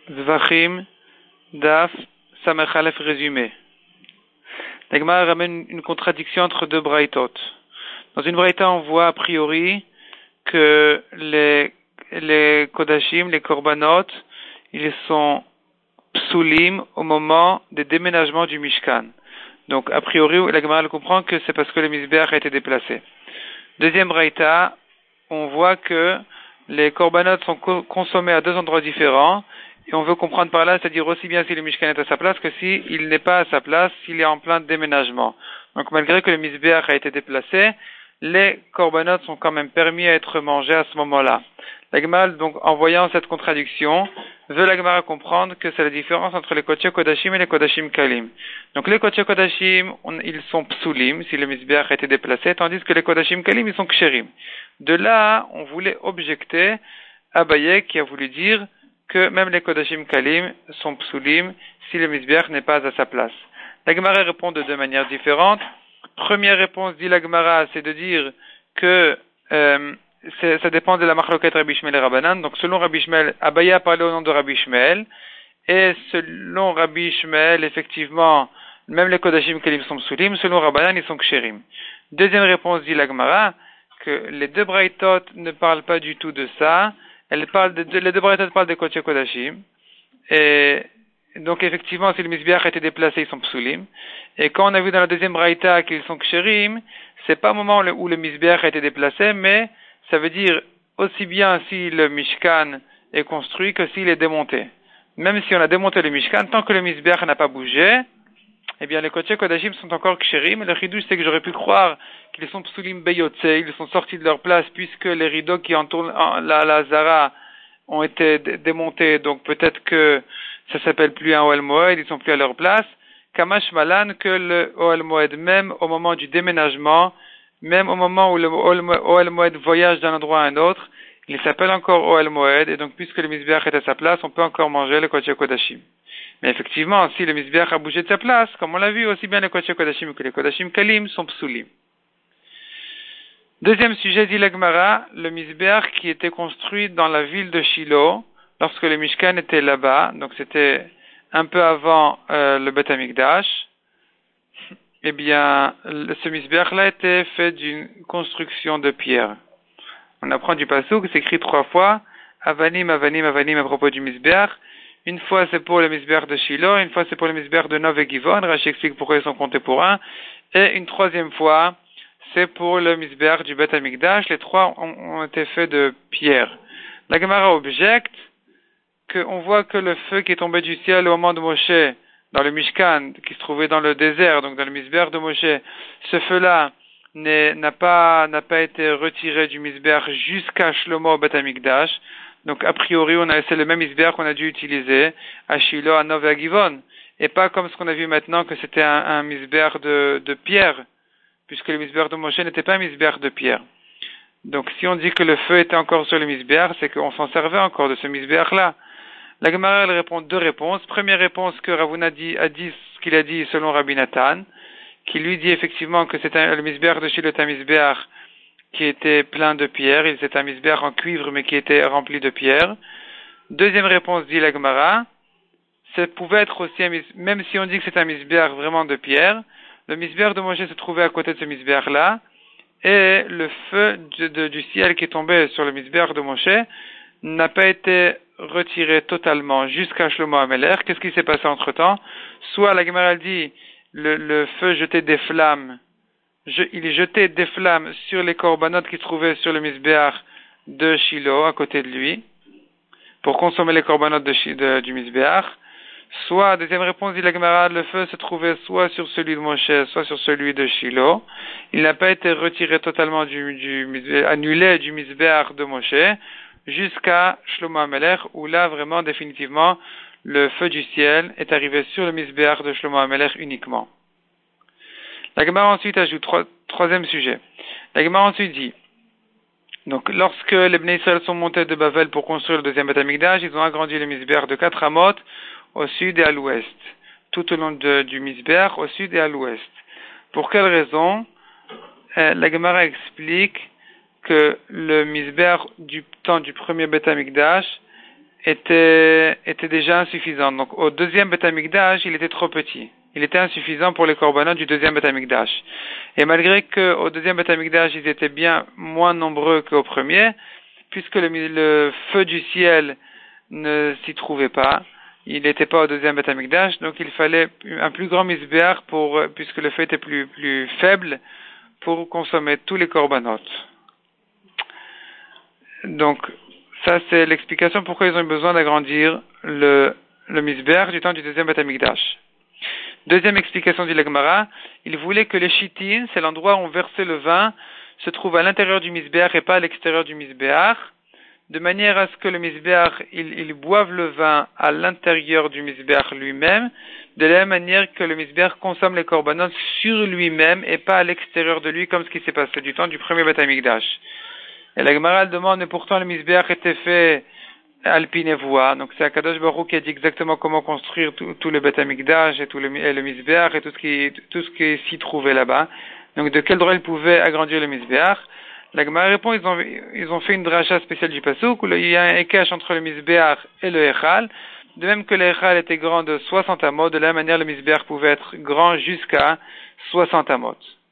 Zvachim, Daf, Samechalef résumé. La Gemara ramène une contradiction entre deux braïtot. Dans une braïta, on voit a priori que les kodashim, les korbanot, ils sont psulim au moment des déménagements du Mishkan. Donc, a priori, la Gemara comprend que c'est parce que le Mizbeach a été déplacé. Deuxième braïta, on voit que les korbanot sont consommés à deux endroits différents. Et on veut comprendre par là, c'est-à-dire aussi bien si le Mishkan est à sa place que s'il n'est pas à sa place, s'il est en plein déménagement. Donc malgré que le Mizbeach a été déplacé, les korbanot sont quand même permis à être mangés à ce moment-là. La Gemara, donc, en voyant cette contradiction, veut la Gemara comprendre que c'est la différence entre les Kodesh Kodashim et les Kodashim Kalim. Donc les Kodesh Kodashim, ils sont psulim, si le Mizbeach a été déplacé, tandis que les Kodashim Kalim, ils sont ksherim. De là, on voulait objecter Abaye qui a voulu dire que même les Kodashim Kalim sont psulim si le Mizbeach n'est pas à sa place. La Gemara répond de deux manières différentes. Première réponse, dit la Gemara, c'est de dire que ça dépend de la machloket Rabbi Shmuel et Rabbanan. Donc selon Rabbi Shmuel, Abaye a parlé au nom de Rabbi Shmuel, et selon Rabbi Shmuel, effectivement, même les Kodashim Kalim sont psulim, selon Rabbanan, ils sont ksherim. Deuxième réponse, dit la Gemara, que les deux braïtot ne parlent pas du tout de ça. Les deux braïtot parlent des Kodesh Kodashim. Et donc, effectivement, si le Mizbeach a été déplacé, ils sont psulim. Et quand on a vu dans la deuxième braïta qu'ils sont ksherim, c'est pas au moment où le Mizbeach a été déplacé, mais ça veut dire aussi bien si le Mishkan est construit que s'il est démonté. Même si on a démonté le Mishkan, tant que le Mizbeach n'a pas bougé, eh bien, les Kodesh Kodashim sont encore ksherim. Et le chidouche, c'est que j'aurais pu croire qu'ils sont psulim beyotse, ils sont sortis de leur place puisque les rideaux qui entourent la Zara ont été démontés. Donc, peut-être que ça s'appelle plus un Ohel Moed, ils sont plus à leur place. Kamash Malan, que le Ohel Moed, même au moment du déménagement, même au moment où le Ohel Moed voyage d'un endroit à un autre, il s'appelle encore Ohel Moed, et donc puisque le Mizbeach est à sa place, on peut encore manger le Kodesh Kodashim. Mais effectivement, si le Mizbeach a bougé de sa place, comme on l'a vu, aussi bien les Kodesh Kodashim que les Kodashim Kalim sont psulim. Deuxième sujet, dit la Gemara, le Mizbeach qui était construit dans la ville de Shiloh, lorsque le Mishkan était là-bas, donc c'était un peu avant le Beth Amikdash, eh bien, ce Mizbeach-là était fait d'une construction de pierre. On apprend du Pasuk, c'est écrit 3 fois, Avanim, Avanim, Avanim à propos du Mizbeach. Une fois c'est pour le Mizbeach de Shiloh, une fois c'est pour le Mizbeach de Nov et Givon, Rashi explique pourquoi ils sont comptés pour un, et une troisième fois, c'est pour le Mizbeach du Beth Amikdash. Les trois ont été faits de pierre. La Gemara objecte qu'on voit que le feu qui est tombé du ciel au moment de Moshe, dans le Mishkan, qui se trouvait dans le désert, donc dans le Mizbeach de Moshe, ce feu-là n'a pas été retiré du Mizbeach jusqu'à Shlomo au Beth Amikdash. Donc, a priori, c'est le même Mizbeach qu'on a dû utiliser à Shiloh, à Nov et à Givon. Et pas comme ce qu'on a vu maintenant, que c'était un Mizbeach de pierre, puisque le Mizbeach de Moshe n'était pas un Mizbeach de pierre. Donc, si on dit que le feu était encore sur le Mizbeach, c'est qu'on s'en servait encore de ce Mizbeach-là. La Gemara, elle répond deux réponses. Première réponse que Ravuna a dit ce qu'il a dit selon Rabbi Nathan, qui lui dit effectivement que le Mizbeach de Shiloh est un Mizbeach qui était plein de pierres. C'est un Mizbeach en cuivre, mais qui était rempli de pierres. Deuxième réponse, dit la Gemara, ça pouvait être aussi même si on dit que c'est un Mizbeach vraiment de pierre, le Mizbeach de Moshe se trouvait à côté de ce Mizbeach-là, et le feu du ciel qui est tombé sur le Mizbeach de Moshe n'a pas été retiré totalement jusqu'à Shlomo HaMelech. Qu'est-ce qui s'est passé entre-temps? Soit la Gemara dit, le feu jetait des flammes, il jetait des flammes sur les korbanot qui se trouvaient sur le Mizbeach de Shiloh, à côté de lui, pour consommer les korbanot du Mizbeach. Soit, deuxième réponse, dit la Gemara, le feu se trouvait soit sur celui de Moshe, soit sur celui de Shiloh. Il n'a pas été retiré totalement annulé du Mizbeach de Moshe, jusqu'à Shlomo HaMelech, où là, vraiment, définitivement, le feu du ciel est arrivé sur le Mizbeach de Shlomo HaMelech uniquement. La Gemara ensuite ajoute, troisième sujet. La Gemara ensuite dit, donc, lorsque les Bnei Israël sont montés de Bavel pour construire le deuxième Beth Amikdash, ils ont agrandi le Mizbeach de 4 amot, au sud et à l'ouest. Tout au long du Mizbeach, au sud et à l'ouest. Pour quelle raison? La Gemara explique que le Mizbeach du temps du premier Beth Amikdash était déjà insuffisant. Donc au deuxième Beth Amikdash, il était trop petit. Il était insuffisant pour les korbanot du deuxième Beth Amikdash. Et malgré qu'au deuxième Beth Amikdash, ils étaient bien moins nombreux qu'au premier, puisque le feu du ciel ne s'y trouvait pas, il n'était pas au deuxième Beth Amikdash, donc il fallait un plus grand misbéach puisque le feu était plus faible, pour consommer tous les korbanot. Donc, ça c'est l'explication pourquoi ils ont eu besoin d'agrandir le misbéach du temps du deuxième Beth Amikdash. Deuxième explication du Gemara, il voulait que les chitines, c'est l'endroit où on versait le vin, se trouve à l'intérieur du misbéach et pas à l'extérieur du misbéach, de manière à ce que le misbéach, il boive le vin à l'intérieur du misbéach lui-même, de la même manière que le misbéach consomme les korbanot sur lui-même et pas à l'extérieur de lui, comme ce qui s'est passé du temps du premier Beth Amikdash. Et la Gemara demande, mais pourtant le misbéach était fait Alpinevoa, donc c'est Akadosh Baruch Hu qui a dit exactement comment construire tout le Beth Amikdash et le misbéach et tout ce qui s'y trouvait là-bas. Donc de quel droit il pouvait agrandir le misbéach? La Gemara répond, ils ont fait une dracha spéciale du pasuk où il y a un écache entre le misbéach et le echal. De même que le echal était grand de 60 amot, de la même manière le misbéach pouvait être grand jusqu'à 60 amot.